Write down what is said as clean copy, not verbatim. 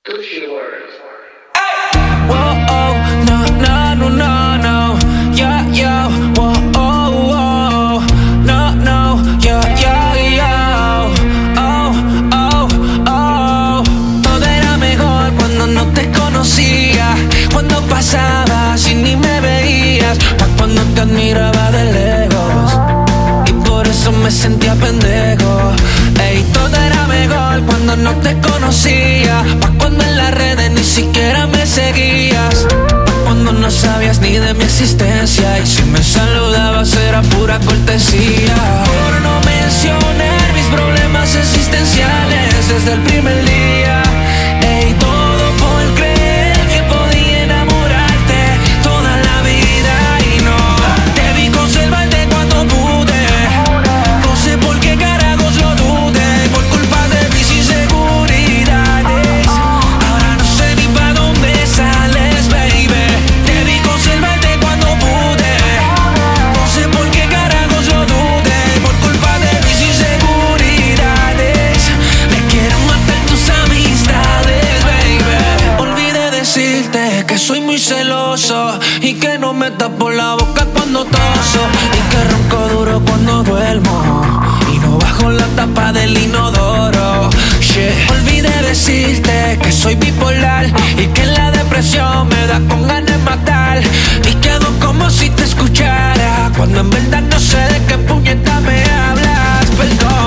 Gucci words. Whoa, oh, no, no, no, no, no. Yeah, yeah, whoa, oh, oh. No, no, yeah, yeah, yeah. Oh, oh, oh. Todo era mejor cuando no te conocía, cuando pasabas y ni me veías, pa' cuando te admiraba de lejos y por eso me sentía pendejo. Ey, todo era mejor cuando no te conocía, pa' cuando en las redes ni siquiera me seguías, pa' cuando no sabías ni de mi existencia y si me saludabas era pura cortesía. Por no mencionar mis problemas existenciales desde el primer día. Ey, todo por creer que podía enamorarte toda la vida y no te vi conservarte cuando pude. No sé por qué carajos lo dudé, por culpa de mis inseguridades. Ahora no sé ni pa' dónde sales, baby. Te vi conservarte cuando pude. No sé por qué carajos lo dudé, por culpa de mis inseguridades. Me quieren matar tus amistades, baby. Olvidé decirte que soy muy celoso y que no me tapo la boca cuando toso y que ronco duro cuando duermo y no bajo la tapa del inodoro. Shit. Olvidé decirte que soy bipolar y que la depresión me da con ganas de matar y quedo como si te escuchara cuando en verdad no sé de qué puñeta me hablas. Perdón.